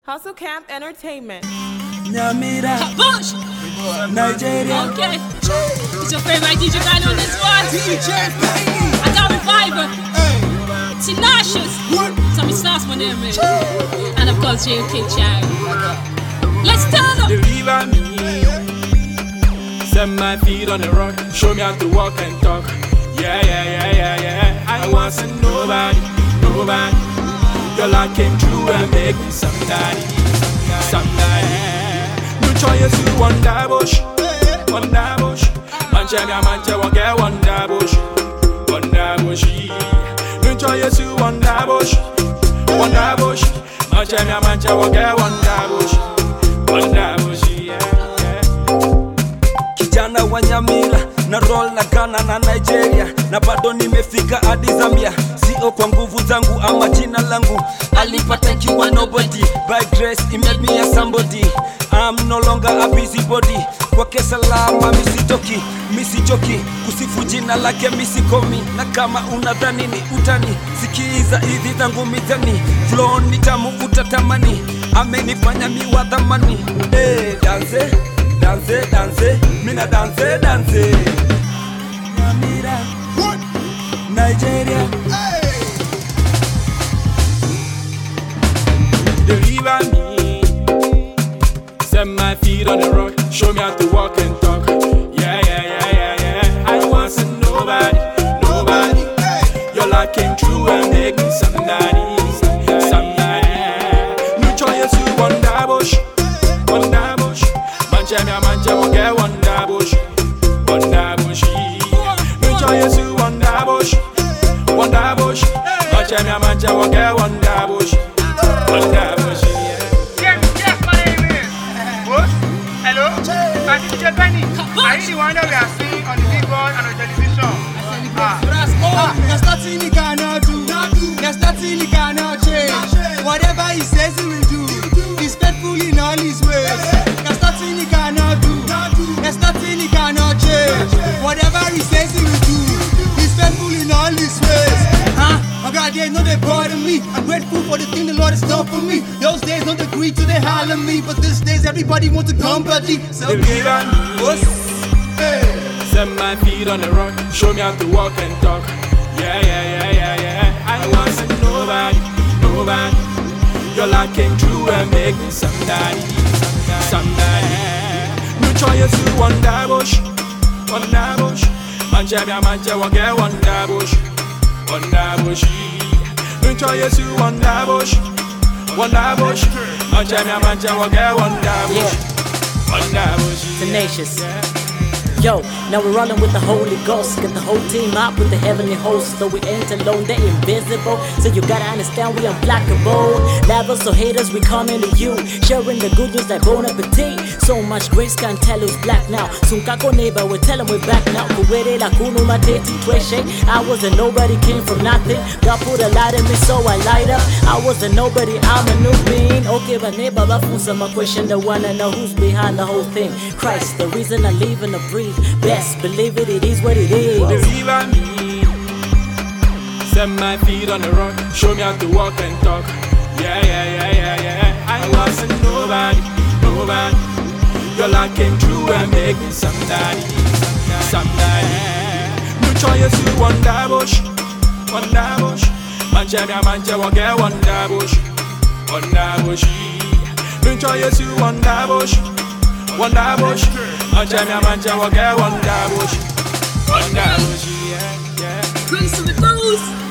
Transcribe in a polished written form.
Hustle Camp Entertainment. Nyamira, Bush! Nigeria. Okay. It's your favorite DJ guy on this one. DJ Peggy. I got Reviver. Hey. Tenacious. What? Tommy Sauce, my name is. And of course, JK Chang. Let's turn up. Deliver me. Set my feet on the rock. Show me how to walk and talk. Yeah. I wasn't nobody. Your life came true and make me somebody. No choice to wonder bush. Mancha won't get wonder bush. No choice to wonder bush. Mancha won't get wonder bush. Kijana wa Nyamira na roll na Ghana na Nigeria, na bado nimefika hadi Zambia. Sio kwa nguvu zangu ama jina langu, alipata kiwa nobody. By grace he made me a somebody. I'm no longer a busybody. Kwake salama misichoki kusifu jina lake misikomi. Na kama unadhani ni utani, sikiza hizi zangu mizani. Flow ni tamu utatamani, amenifanya miwa dhamani. Dance, mina dance. Nyamira, Nigeria. Deliver me. Set my feet on the rock. Show me how to walk and talk. Yeah. I wasn't nobody. Your life came true and make me somebody. No choice to wonder bush. Mancha won't get wonder bush. No choice to wonder bush. Mancha won't get wonder bush. Yes, my name is. What? Hello? I'm DJ Benny. Are you the one that we are seeing on the big board and on television? There's nothing he cannot do. There's nothing he cannot change. Whatever he says he will do. He's faithful in all his ways. There's nothing he cannot do. There's nothing he cannot change. Whatever he says he will do. He's faithful in all his ways. Oh God, they know they bother me. I'm grateful for the thing the Lord has done for me. Those days don't agree to they holler me, but these days everybody wants to come buddy. So Deliver me. Set my feet on the rock. Show me how to walk and talk. Yeah. I wasn't nobody. Your life came true and make me somebody. No choice to wonder bush. Mancha won't get wonder bush. No choice to wonder bush. Mancha won't get wonder bush. Tenacious. Yo, now we're rolling with the Holy Ghost. Get the whole team up with the heavenly hosts. Though we ain't alone, they're invisible. So you gotta understand we unblockable. Levels so haters, we coming to you. Sharing the good news like Bon Appetit. So much grace can't tell who's black now. Sunkako neighbor, we tell them we're back now. Kuwere la kunu mateti tweshe. I was a nobody, came from nothing. God put a light in me so I light up. I was a nobody, I'm a new being. Okay, but neighbor, bafunza my question. The one I know who's behind the whole thing. Christ, the reason I live and I breathe. Best believe it is what it is. Deliver me. Set my feet on the rock. Show me how to walk and talk. Yeah. I wasn't nobody. Your life came true and make me somebody. No choice to wonder bush. Mancha won't get wonder bush. No choice to wonder bush. Mancha won't get wonder bush. Yeah. Grace to the Bruce.